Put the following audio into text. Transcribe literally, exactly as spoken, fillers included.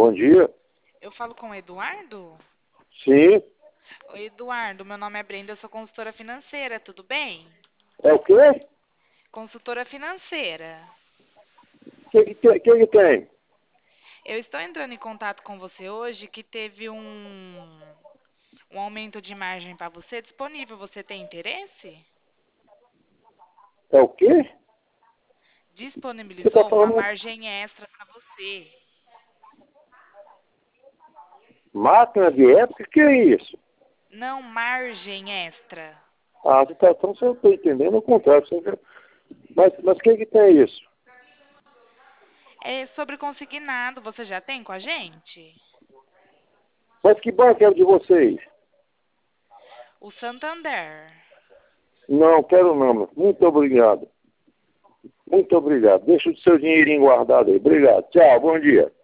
Bom dia. Eu falo com o Eduardo? Sim. Oi, Eduardo, meu nome é Brenda, eu sou consultora financeira, tudo bem? É o quê? Consultora financeira. O que que tem? Que que tem? Eu estou entrando em contato com você hoje que teve um, um aumento de margem para você disponível. Você tem interesse? É o quê? Você tá Disponibilizou uma falando margem extra para você. máquina de época? Que é isso? Não, margem extra. Ah, você tá, então você não está entendendo o contrário. Você... Mas, mas o que que tem isso? É sobre consignado, você já tem com a gente? Mas que banco é o de vocês? O Santander. Não, quero não. Muito obrigado. Muito obrigado. Deixa o seu dinheirinho guardado aí. Obrigado. Tchau, bom dia.